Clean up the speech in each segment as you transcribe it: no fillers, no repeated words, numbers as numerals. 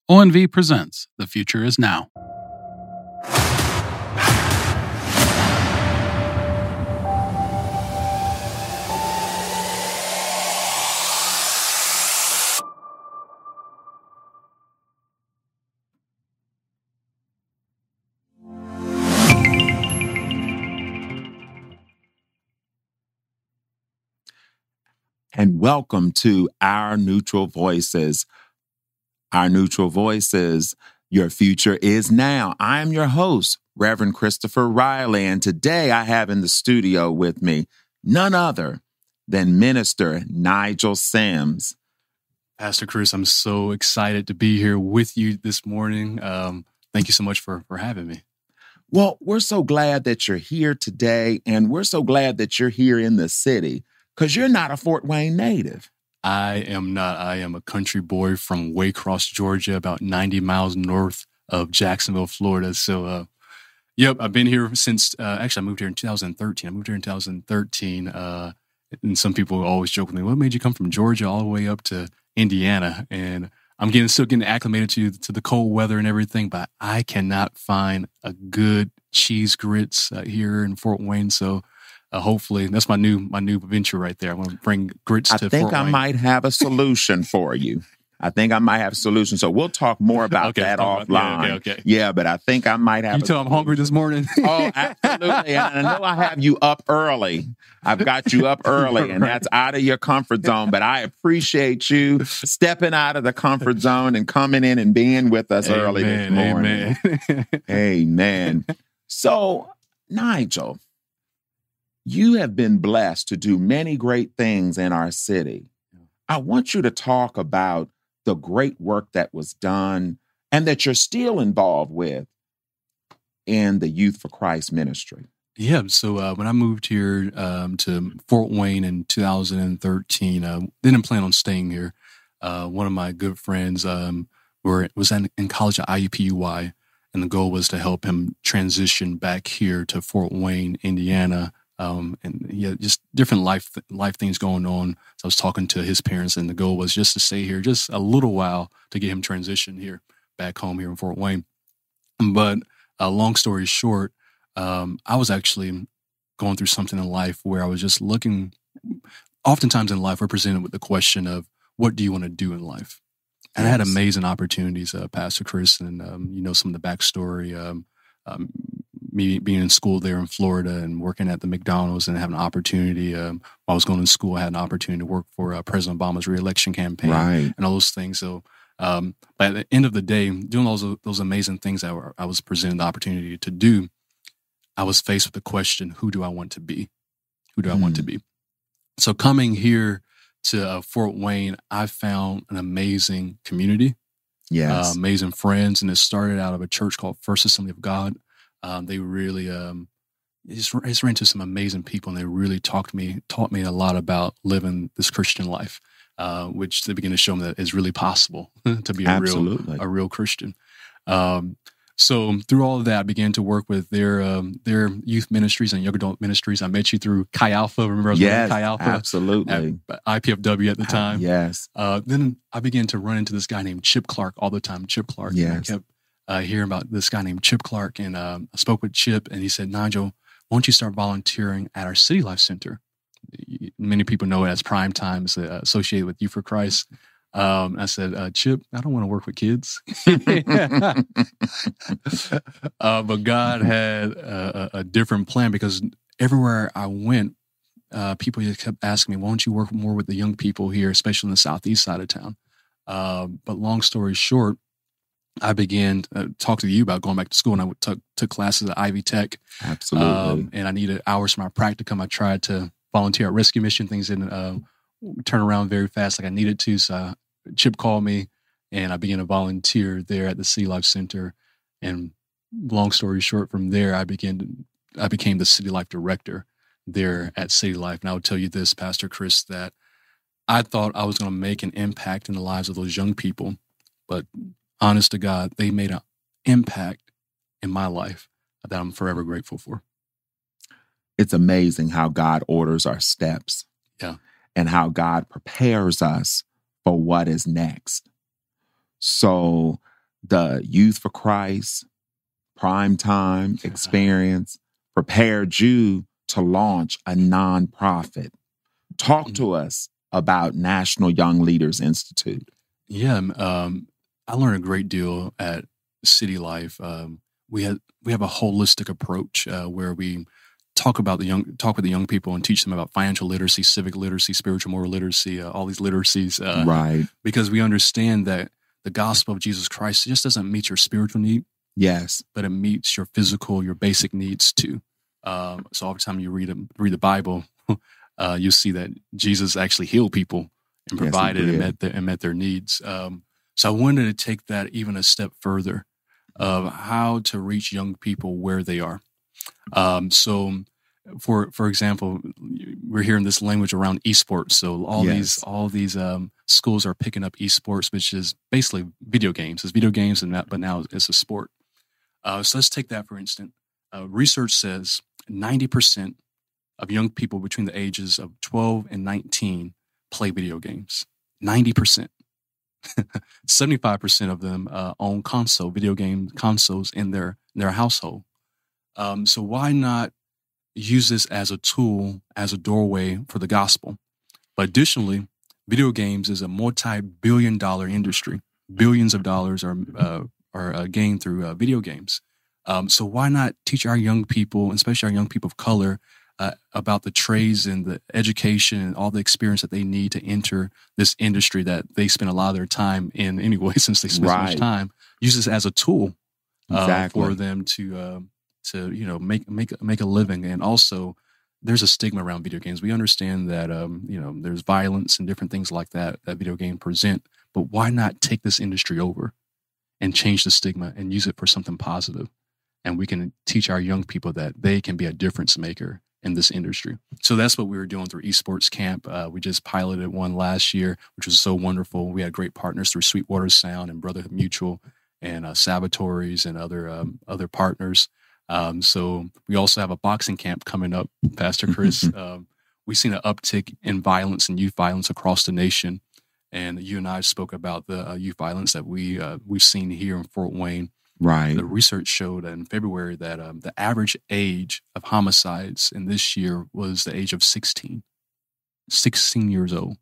ONV presents The Future is Now. And welcome to Our Neutral Voices. Our Neutral Voices, your future is now. I'm your host, Reverend Christopher Riley, and today I have in the studio with me none other than Minister Nigel Sims. Pastor Chris, I'm so excited to be here with you this morning. Thank you so much for having me. Well, we're so glad that you're here today, and we're so glad that you're here in the city, because you're not a Fort Wayne native. I am not. I am a country boy from Waycross, Georgia, about 90 miles north of Jacksonville, Florida. So, I've been here since, actually, I moved here in 2013. And some people always joke with me, what made you come from Georgia all the way up to Indiana? And I'm still getting acclimated to the cold weather and everything, but I cannot find a good cheese grits here in Fort Wayne. So, hopefully, that's my new venture right there. I want to bring grits to Fort Wayne. I think I might have a solution for you. So we'll talk more about that offline. Okay. Yeah, but I think I might have. You tell I'm hungry this morning. Oh, absolutely. And I know I have you up early. I've got you up early, and that's out of your comfort zone. But I appreciate you stepping out of the comfort zone and coming in and being with us early this morning. Amen. So, Nigel, you have been blessed to do many great things in our city. I want you to talk about the great work that was done and that you're still involved with in the Youth for Christ ministry. Yeah, so when I moved here to Fort Wayne in 2013, didn't plan on staying here. One of my good friends was in college at IUPUI, and the goal was to help him transition back here to Fort Wayne, Indiana. And he had just different life things going on. So I was talking to his parents, and the goal was just to stay here just a little while to get him transitioned here back home here in Fort Wayne. But long story short, I was actually going through something in life where I was just looking. Oftentimes in life, we're presented with the question of, what do you want to do in life? And I had amazing opportunities, Pastor Chris, and some of the backstory. Me being in school there in Florida and working at the McDonald's and having an opportunity. While I was going to school, I had an opportunity to work for President Obama's reelection campaign and all those things. So, but at the end of the day, doing those amazing things that I was presented the opportunity to do, I was faced with the question, who do I want to be? Who do I want to be? So coming here to Fort Wayne, I found an amazing community, amazing friends, and it started out of a church called First Assembly of God. They really just ran into some amazing people, and they really taught me a lot about living this Christian life, which they began to show me that it's really possible to be a real Christian. So through all of that, I began to work with their youth ministries and young adult ministries. I met you through Chi Alpha. Remember I was with Chi Alpha? Absolutely. At IPFW at the time. Yes. Then I began to run into this guy named Chip Clark all the time. Chip Clark. Yes. And I kept hearing about this guy named Chip Clark, and I spoke with Chip, and he said, Nigel, why don't you start volunteering at our City Life Center? Many people know it as Prime Time, is associated with Youth for Christ. I said, Chip, I don't want to work with kids. But God had a different plan, because everywhere I went, people just kept asking me, why don't you work more with the young people here, especially in the southeast side of town? But long story short, I began to talk to you about going back to school, and I took classes at Ivy Tech. Absolutely. And I needed hours for my practicum. I tried to volunteer at Rescue Mission. Things didn't turn around very fast like I needed to. So Chip called me, and I began to volunteer there at the City Life Center. And long story short, from there, I became the City Life Director there at City Life. And I would tell you this, Pastor Chris, that I thought I was going to make an impact in the lives of those young people, but honest to God, they made an impact in my life that I'm forever grateful for. It's amazing how God orders our steps. Yeah. And how God prepares us for what is next. So the Youth for Christ Prime Time Experience prepared you to launch a nonprofit. Talk to us about National Young Leaders Institute. Yeah, I learned a great deal at City Life. We have a holistic approach where we talk with the young people and teach them about financial literacy, civic literacy, spiritual moral literacy, all these literacies. Right. Because we understand that the gospel of Jesus Christ just doesn't meet your spiritual need. Yes. But it meets your physical, your basic needs too. So every time you read the Bible, you see that Jesus actually healed people and provided and met their needs. So I wanted to take that even a step further of how to reach young people where they are. So for example, we're hearing this language around esports. So all these schools are picking up esports, which is basically video games. It's video games, but now it's a sport. So let's take that for instance. Research says 90% of young people between the ages of 12 and 19 play video games. 90%. 75% of them own video game consoles in their household. So why not use this as a tool, as a doorway for the gospel? But additionally, video games is a multi-billion-dollar industry. Billions of dollars are gained through video games. So why not teach our young people, especially our young people of color, about the trades and the education and all the experience that they need to enter this industry that they spend a lot of their time in anyway, since they spend so much time. Use this as a tool for them to make a living. And also, there's a stigma around video games. We understand that there's violence and different things like that video game present. But why not take this industry over and change the stigma and use it for something positive? And we can teach our young people that they can be a difference maker in this industry. So that's what we were doing through Esports Camp. We just piloted one last year, which was so wonderful. We had great partners through Sweetwater Sound and Brotherhood Mutual and Sabatories and other partners. So we also have a boxing camp coming up, Pastor Chris. We've seen an uptick in violence and youth violence across the nation. And you and I spoke about the youth violence that we've seen here in Fort Wayne. Right. The research showed in February that the average age of homicides in this year was the age of 16 years old.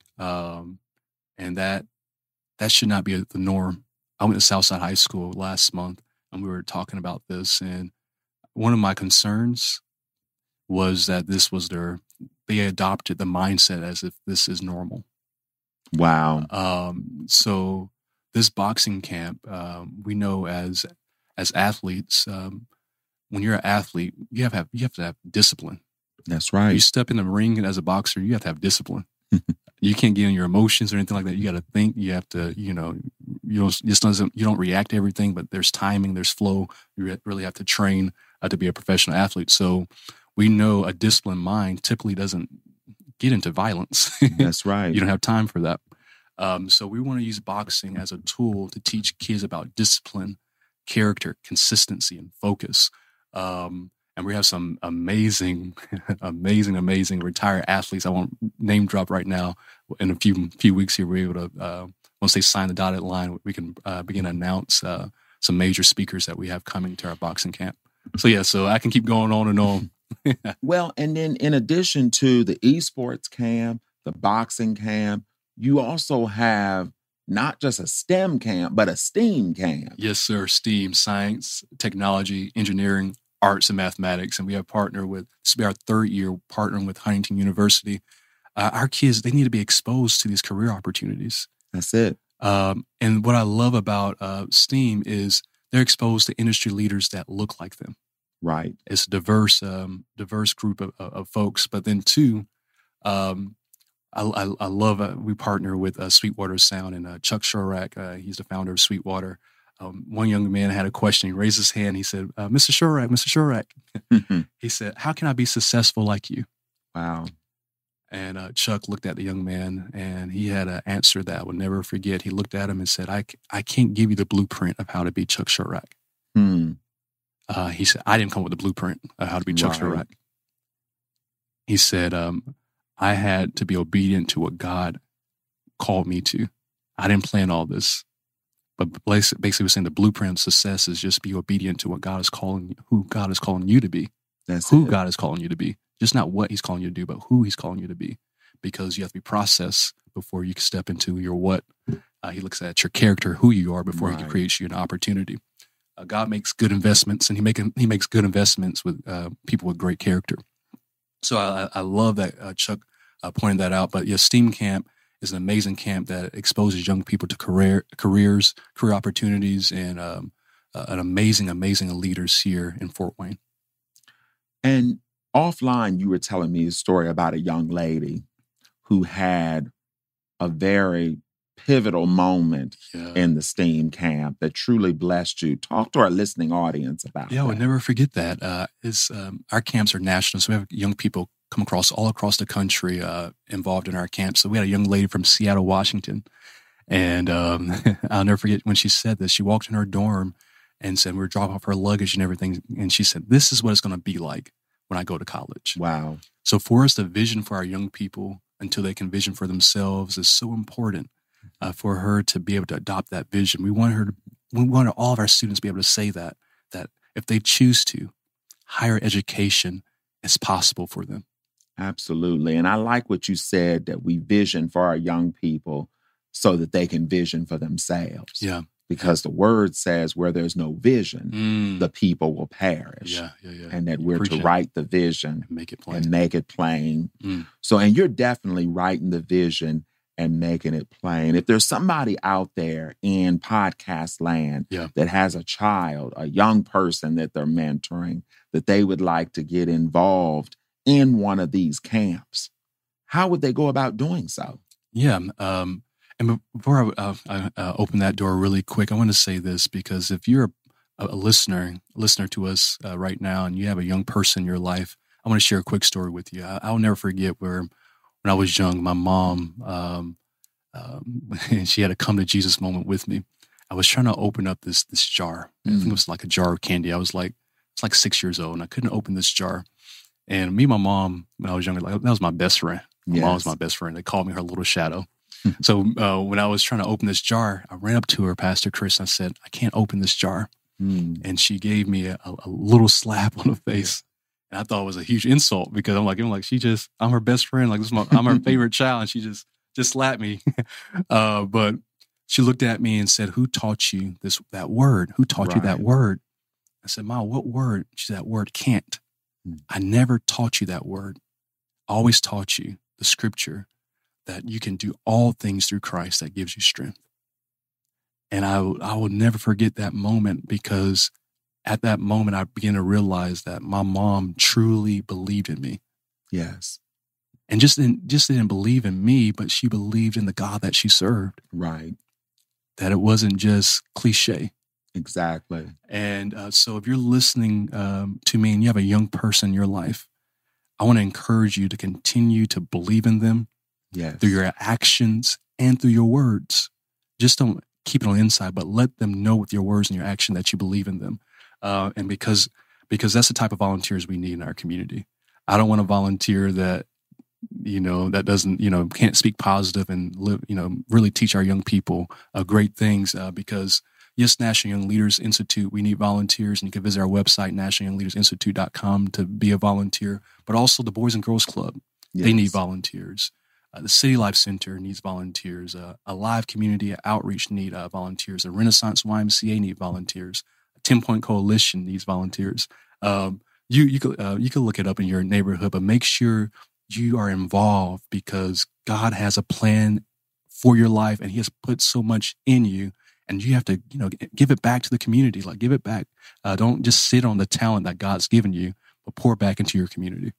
And that should not be the norm. I went to Southside High School last month and we were talking about this. And one of my concerns was that they adopted the mindset as if this is normal. Wow. So this boxing camp, we know as athletes, when you're an athlete, you have to have discipline. That's right. You step in the ring as a boxer, you have to have discipline. You can't get in your emotions or anything like that. You got to think. You have to, you don't react to everything, but there's timing, there's flow. You really have to train to be a professional athlete. So we know a disciplined mind typically doesn't get into violence. That's right. You don't have time for that. So we want to use boxing as a tool to teach kids about discipline, character, consistency, and focus. And we have some amazing retired athletes. I won't name drop right now. In a few weeks here, we're able to, once they sign the dotted line, we can begin to announce some major speakers that we have coming to our boxing camp. So I can keep going on and on. Well, and then in addition to the esports camp, the boxing camp, you also have not just a STEM camp, but a STEAM camp. Yes, sir. STEAM, science, technology, engineering, arts, and mathematics. And we have partnered with, this will be our third year partnering with Huntington University. Our kids, they need to be exposed to these career opportunities. That's it. And what I love about STEAM is they're exposed to industry leaders that look like them. Right. It's a diverse group of folks. But then too, I love, we partner with Sweetwater Sound and Chuck Shorak. He's the founder of Sweetwater. One young man had a question. He raised his hand. He said, Mr. Shorak. He said, how can I be successful like you? Wow. And Chuck looked at the young man and he had an answer that I would never forget. He looked at him and said, I can't give you the blueprint of how to be Chuck Shorak. He said, I didn't come up with the blueprint of how to be Chuck Shorak. He said, I had to be obedient to what God called me to. I didn't plan all this. But basically, we're saying the blueprint of success is just be obedient to what God is calling you, who God is calling you to be. That's who it. God is calling you to be. Just not what he's calling you to do, but who he's calling you to be. Because you have to be processed before you can step into your what. He looks at your character, who you are, before he can create you an opportunity. God makes good investments, and he makes good investments with people with great character. So I love that Chuck pointed that out. But STEAM Camp is an amazing camp that exposes young people to career opportunities, and an amazing leaders here in Fort Wayne. And offline, you were telling me a story about a young lady who had a very pivotal moment in the STEAM camp that truly blessed you. Talk to our listening audience about that. I would never forget that. Our camps are national, so we have young people come all across the country involved in our camp. So we had a young lady from Seattle, Washington, and I'll never forget when she said this. She walked in her dorm and said, we were dropping off her luggage and everything, and she said, this is what it's going to be like when I go to college. Wow. So for us to vision for our young people until they can vision for themselves is so important. For her to be able to adopt that vision. We want all of our students to be able to say that if they choose to, higher education is possible for them. Absolutely. And I like what you said, that we vision for our young people so that they can vision for themselves. Yeah. Because the word says where there's no vision, the people will perish. Yeah. And that we're to write the vision and make it plain. So, and you're definitely writing the vision and making it plain. If there's somebody out there in podcast land that has a child, a young person that they're mentoring, that they would like to get involved in one of these camps, how would they go about doing so? Yeah. And before I open that door really quick, I want to say this, because if you're a listener to us right now and you have a young person in your life, I want to share a quick story with you. I'll never forget when I was young, my mom, she had a come to Jesus moment with me. I was trying to open up this jar. I think it was like a jar of candy. It's like 6 years old, and I couldn't open this jar. And me and my mom, when I was younger, that was my best friend. My mom was my best friend. They called me her little shadow. So when I was trying to open this jar, I ran up to her, Pastor Chris, and I said, I can't open this jar. And she gave me a little slap on the face. And I thought it was a huge insult, because I'm like, I'm her best friend. Like, I'm her favorite child. And she just slapped me. But she looked at me and said, who taught you that word? Who taught you that word? I said, Mom, what word? She said, that word can't. I never taught you that word. I always taught you the scripture that you can do all things through Christ that gives you strength. And I will never forget that moment, because at that moment, I began to realize that my mom truly believed in me. Yes. And just didn't believe in me, but she believed in the God that she served. Right. That it wasn't just cliche. Exactly. And so if you're listening to me and you have a young person in your life, I want to encourage you to continue to believe in them through your actions and through your words. Just don't keep it on the inside, but let them know with your words and your action that you believe in them. And because that's the type of volunteers we need in our community. I don't want a volunteer that doesn't, can't speak positive and live, really teach our young people great things, because yes, National Young Leaders Institute, we need volunteers, and you can visit our website, nationalyoungleadersinstitute.com, to be a volunteer, but also the Boys and Girls Club. They need volunteers. The City Life Center needs volunteers. Alive Community Outreach need volunteers. The Renaissance YMCA need volunteers. 10 Point Coalition needs volunteers. You could look it up in your neighborhood, but make sure you are involved, because God has a plan for your life, and He has put so much in you, and you have to, give it back to the community. Like, give it back. Don't just sit on the talent that God's given you, but pour back into your community.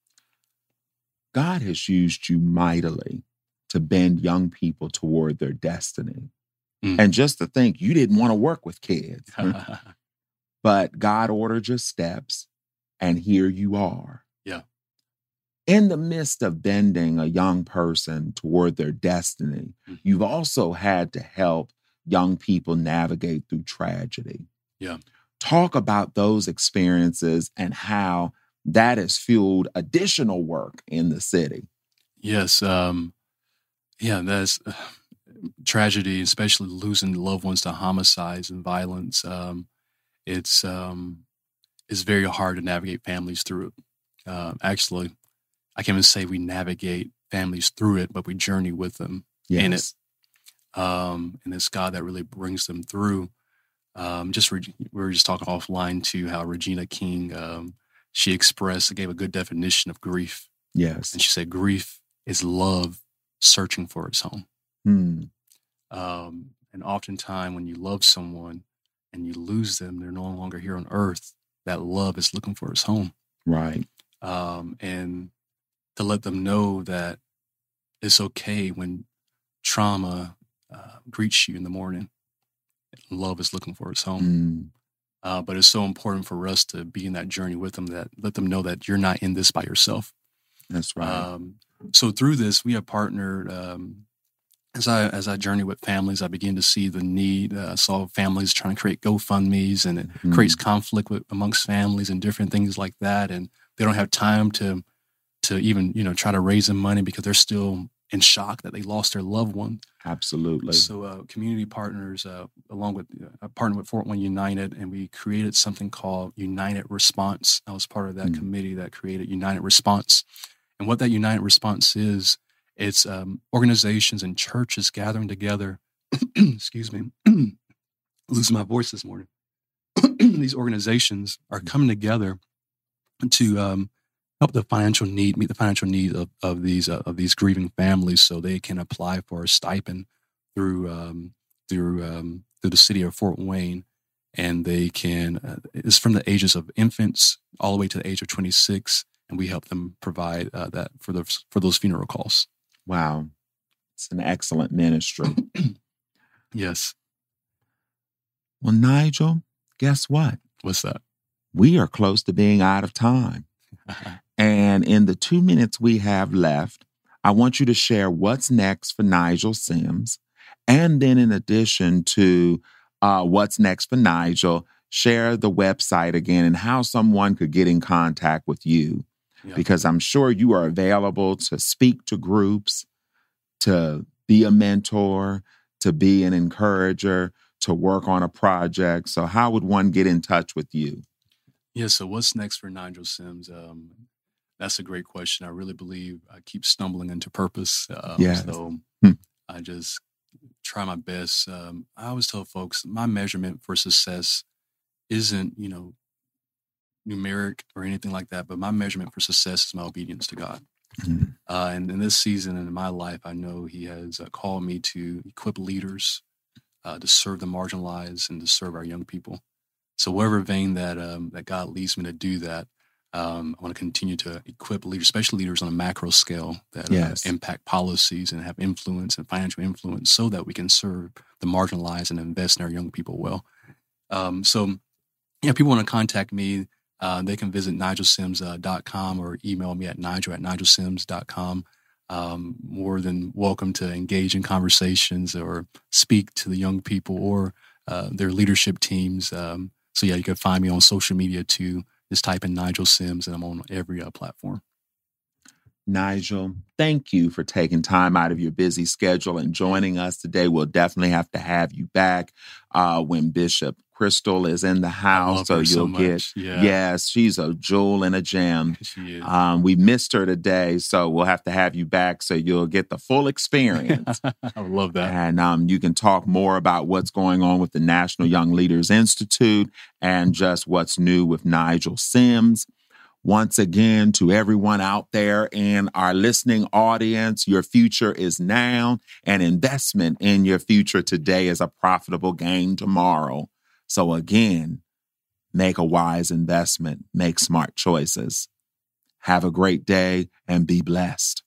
God has used you mightily to bend young people toward their destiny. And just to think, you didn't want to work with kids, but God ordered your steps, and here you are. Yeah. In the midst of bending a young person toward their destiny, you've also had to help young people navigate through tragedy. Yeah. Talk about those experiences and how that has fueled additional work in the city. Yes. tragedy, especially losing loved ones to homicides and violence, it's very hard to navigate families through it. Actually, I can't even say we navigate families through it, but we journey with them in it. And it's God that really brings them through. We were just talking offline to how Regina King, she gave a good definition of grief. Yes. And she said, grief is love searching for its home. And oftentimes when you love someone and you lose them, they're no longer here on earth, that love is looking for its home. Right. And to let them know that it's okay when trauma greets you in the morning. Love is looking for its home. But it's so important for us to be in that journey with them, that let them know that you're not in this by yourself. That's right. So through this, we have partnered. As I journey with families, I begin to see the need. I saw families trying to create GoFundMes, and it creates conflict amongst families and different things like that. And they don't have time to even try to raise the money because they're still in shock that they lost their loved one. Absolutely. So community partners, along with I partnered with Fort Wayne United, and we created something called United Response. I was part of that committee that created United Response. And what that United Response is, it's organizations and churches gathering together. Excuse me, losing my voice this morning. These organizations are coming together to help meet the financial need of these grieving families, so they can apply for a stipend through the city of Fort Wayne, and they can. It's from the ages of infants all the way to the age of 26. And we help them provide that for those funeral costs. Wow. It's an excellent ministry. Yes. Well, Nigel, guess what? What's that? We are close to being out of time. And in the 2 minutes we have left, I want you to share what's next for Nigel Sims. And then in addition to what's next for Nigel, share the website again and how someone could get in contact with you. Yeah. Because I'm sure you are available to speak to groups, to be a mentor, to be an encourager, to work on a project. So how would one get in touch with you? Yeah, so what's next for Nigel Sims? That's a great question. I really believe I keep stumbling into purpose. So I just try my best. I always tell folks my measurement for success isn't, numeric or anything like that, but my measurement for success is my obedience to God. And in this season and in my life, I know He has called me to equip leaders to serve the marginalized and to serve our young people. So whatever vein that God leads me to do that, I want to continue to equip leaders, especially leaders on a macro scale that impact policies and have influence and financial influence, so that we can serve the marginalized and invest in our young people well. People want to contact me. They can visit nigelsims.com or email me at nigel@nigelsims.com. More than welcome to engage in conversations or speak to the young people or their leadership teams. You can find me on social media too. Just type in Nigel Sims, and I'm on every platform. Nigel, thank you for taking time out of your busy schedule and joining us today. We'll definitely have to have you back when Bishop Crystal is in the house. So you'll get, yes, she's a jewel and a gem. She is. We missed her today, so we'll have to have you back so you'll get the full experience. I would love that. And you can talk more about what's going on with the National Young Leaders Institute and just what's new with Nigel Sims. Once again, to everyone out there in our listening audience, your future is now. An investment in your future today is a profitable gain tomorrow. So again, make a wise investment, make smart choices. Have a great day and be blessed.